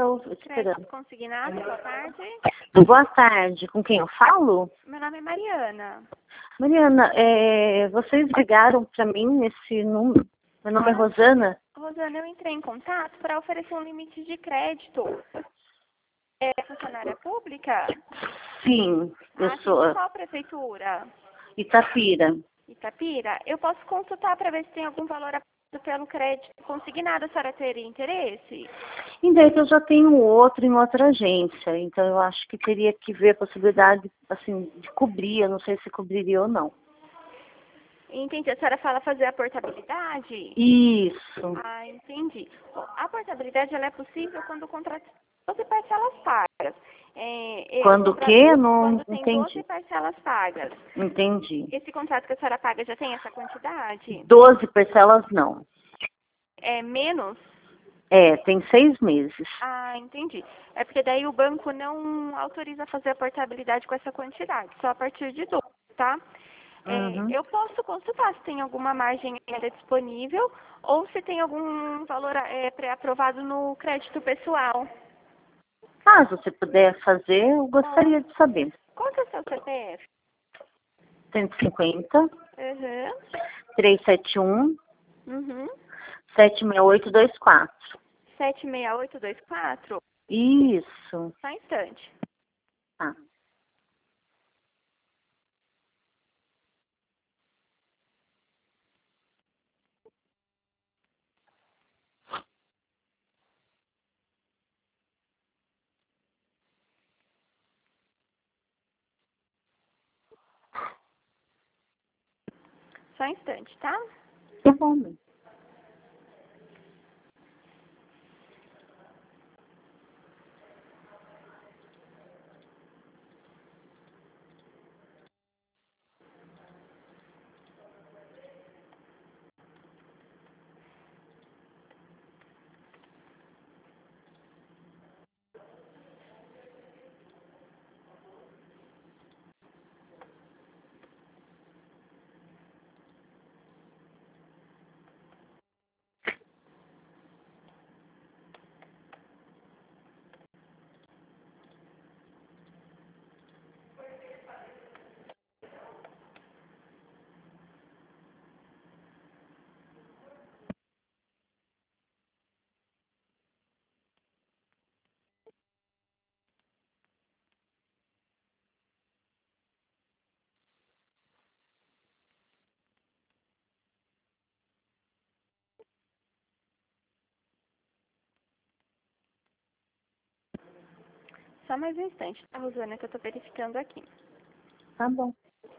estou Crédito esperando. consignado, boa tarde. Boa tarde, com quem eu falo? Meu nome é Mariana. Mariana, vocês ligaram para mim nesse número? Meu nome é Rosana. Rosana, eu entrei em contato para oferecer um limite de crédito. É funcionária pública? Sim, eu sou De qual prefeitura? Itapira. Itapira? Eu posso consultar para ver se tem algum valor aprovado pelo crédito consignado. A senhora teria interesse? Então, é que eu já tenho outro em outra agência, então eu acho que teria que ver a possibilidade, assim, de cobrir, eu não sei se cobriria ou não. Entendi. A senhora fala fazer a portabilidade? Isso. Ah, entendi. Bom, a portabilidade ela é possível quando o contrato tem 12 parcelas pagas. Quando o quê? Não Quando tem entendi. 12 parcelas pagas. Entendi. Esse contrato que a senhora paga já tem essa quantidade? 12 parcelas não. É menos? Tem 6 meses. Ah, entendi. É porque daí o banco não autoriza a fazer a portabilidade com essa quantidade, só a partir de 12, tá? Uhum. Eu posso consultar se tem alguma margem ainda disponível ou se tem algum valor pré-aprovado no crédito pessoal. Caso você puder fazer, eu gostaria de saber. Qual que é o seu CPF? 150 Uhum. 371 Uhum. 76824. 76824? Isso. Só um instante. Tá. Só um instante, tá? Tá bom. Só mais um instante, tá, Rosana, que eu tô verificando aqui. Tá bom.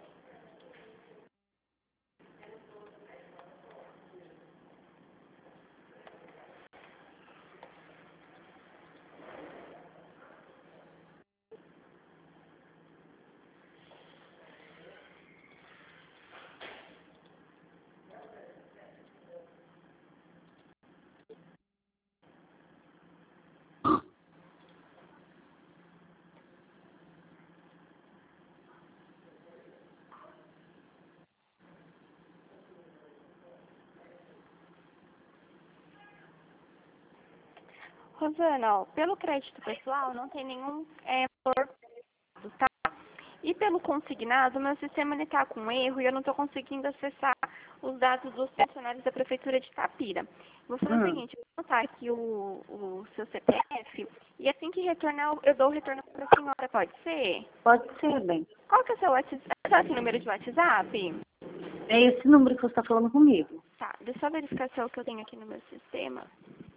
Rosana, ó, pelo crédito pessoal não tem nenhum valor, tá? E pelo consignado, meu sistema está com erro e eu não estou conseguindo acessar os dados dos funcionários da Prefeitura de Itapira. Vou fazer o seguinte, vou botar aqui o seu CPF e assim que retornar, eu dou o retorno para a senhora, pode ser? Pode ser, bem. Qual que é o seu WhatsApp? Esse número de WhatsApp? É esse número que você está falando comigo. Tá, deixa eu só verificar se é o que eu tenho aqui no meu sistema.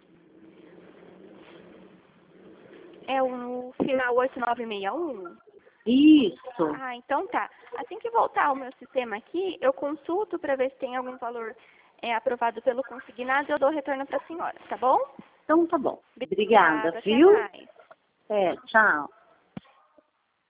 É o final 8961? Isso. Ah, então tá. Assim que voltar ao meu sistema aqui, eu consulto para ver se tem algum valor aprovado pelo consignado e eu dou retorno para a senhora, tá bom? Então tá bom. Obrigada, Obrigada, até viu? mais. Tchau.